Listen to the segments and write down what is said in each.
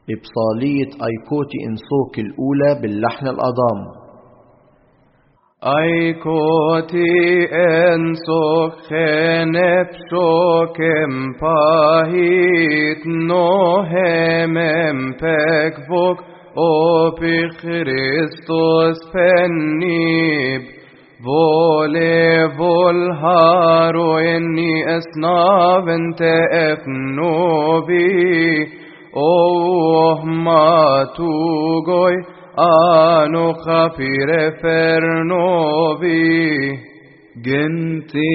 إبصالية أيكوتي إنسوك الأولى باللحن الأضام. أيكوتي إنسوك خنب شوكم باهيت نوهم بكفوك أو بخريستوس فنيب فولي فولهارو إني أسناب انت أفنوبي أوه ما توغوي آنو خفير فرنوبي جنتي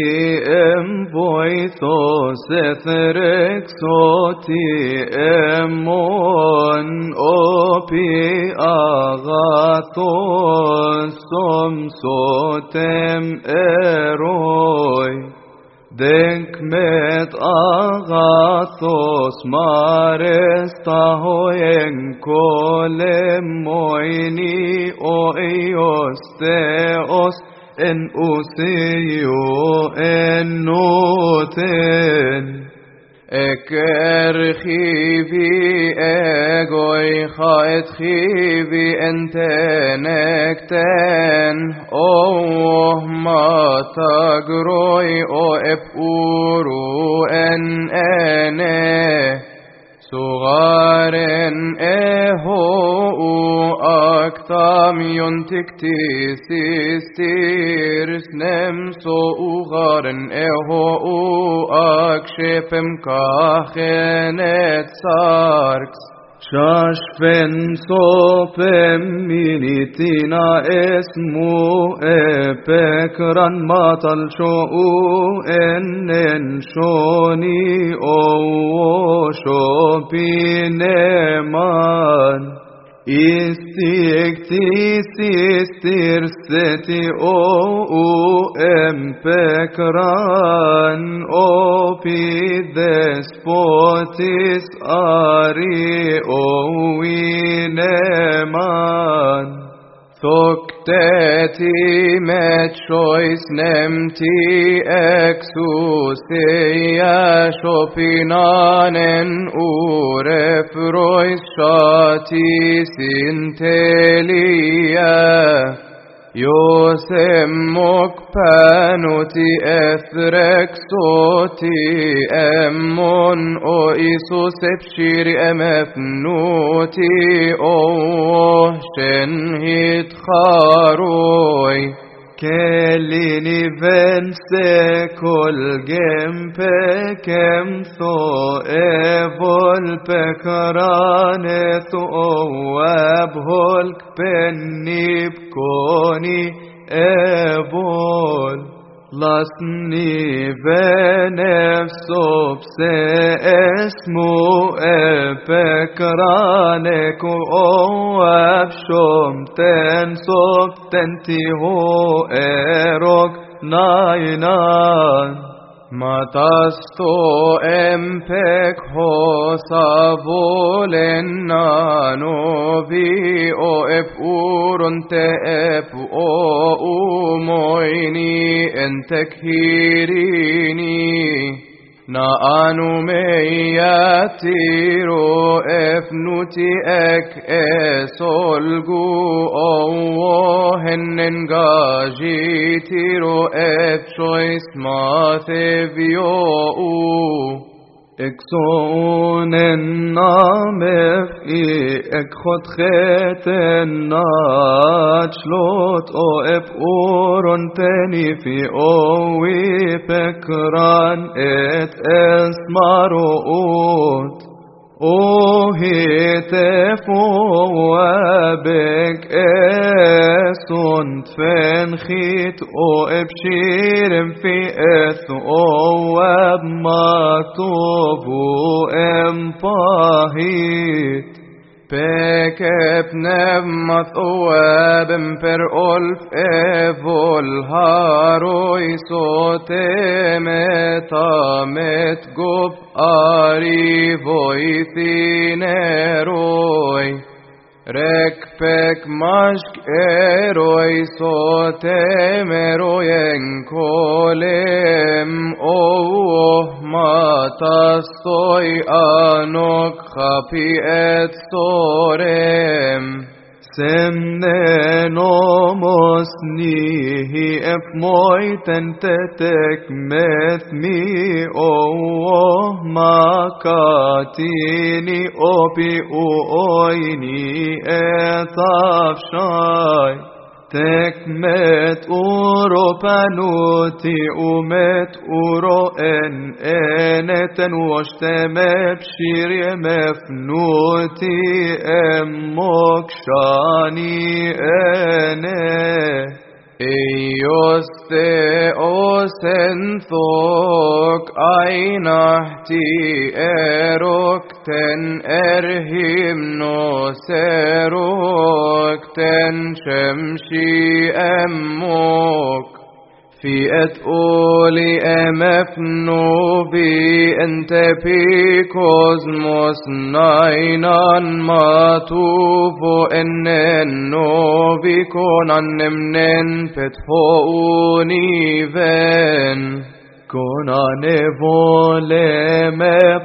بويثوس ثرك صوتي امون اوبي اغاثوس سم صوتم اروي دنك مت اغاثوس مارستاهوين كل مويني او ايوس ثيوس ان اوسيو ان نوتن اكر خيبي اغوي خايت خيبي انت نكتن اوه ما تقروي او ابورو ان انا صغارن اهو اكتام ينتكتي سيستير سنمسو غارن اهو اكشفم كاخنت ساركس شاش فن صوفم مينيتينا اسمو بكران ماطل شو ان شوني او شو بينمان استيكتي سيستير ستي او بكران او بي دسبوتيس اري او وينمان ثكتتي متشويس نمتي اكسوسيا شوبينانن اورف رويس شاتي سنتليا يوسمك بانوتي اثرك صوتي امون او ايسوس بشيري امفنوتي اوه شنهيت خاروي كليني فنسي كل جنب كم ثو ايفول بكرانث وابهولك بني بكوني ايفول لاسني بنفسو بساسمو بكرانك وابشوم تنصب تنتيهو ايروك ناينان ما تستو امبك هو سابولن نانو بي او ابورن تأب او مويني انتك هيريني نا انو مياتيرو افنوتي اك اسولغو او هننغاجي تيرو افشويس ماثيفيو اكسون النامف اكخد خيت الناتشلوت او ابورن تاني في اوي بكران ات اسماروت او هيتفو وابك اسون تفنخيت او ابشيرم في اث او ابماتوبو امباهيت بكب نمت اوابم پر ألف ايفول هاروي صوتمت قب آري فويثينروي Rekpek mashk eroi sotem eroyen kolem matastoi anok chapi et storem. Semne nomos nihi ef moiten tetek met mi makatini opi uoini etafshai. Tek met uro panuti umet uro eneten washteme bshiri mefnuti mokshani ene. Eyoste osenthok ainahti erokten erhimnos erokten shemshi emmok. في أتقولي أمفنوبي أنت في كوزموس ناينان ما توفو إننو بيكون نمنن فتحوني فين Konane voleme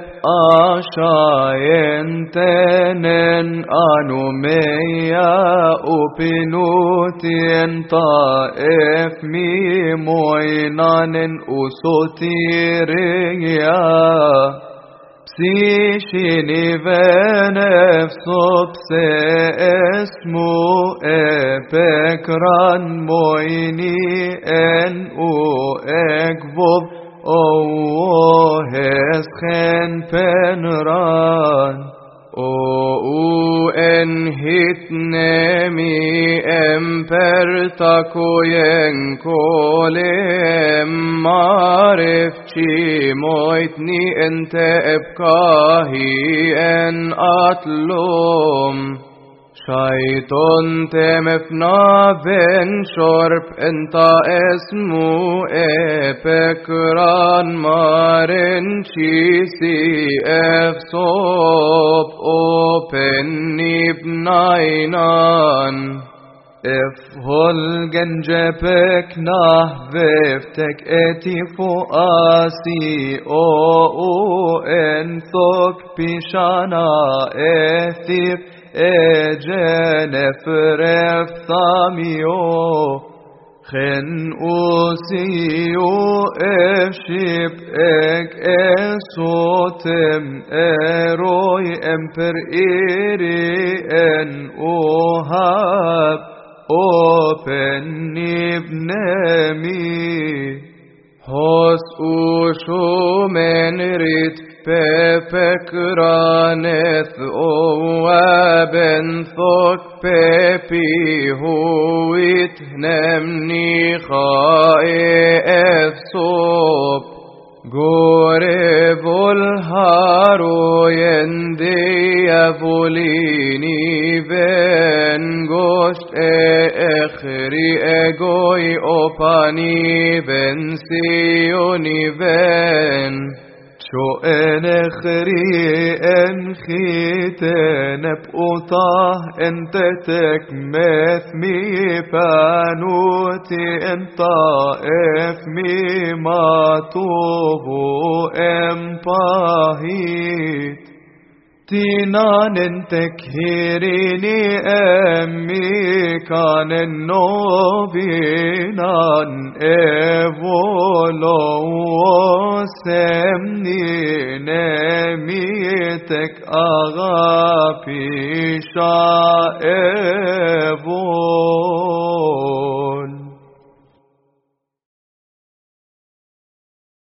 ashayentenen anumeya upinutien taef mi moinanen usotiriya. Psishini venefsopse esmu epekran moini en ekvov heschen penran. en hitnemi empertakoyen kolem marefchi moitni ente epkahi en atlom. Shaiton temefna ben shorp enta esmu epekran maren chisi efsop open nibnainan. Efhol genjepek nahveftek etifu asi enthok pishana ethif ejenefref thamio. Chen usiu efship ek esotem eroi emper iri en ohab open ibnemi. Hos ushumen rit pepekraneth oaben thok pepi huit nemni chae sop. Gore volharo yende avolini ven gosht echri egoi opani ben sioni ven. شؤن خري ان خيتن بقطاه انت تكمث مي فانوتي انت افمي ما توبو امباهيت. تينان تكهيريني امي كان النوبينان ايفولو semni nemitek agapisha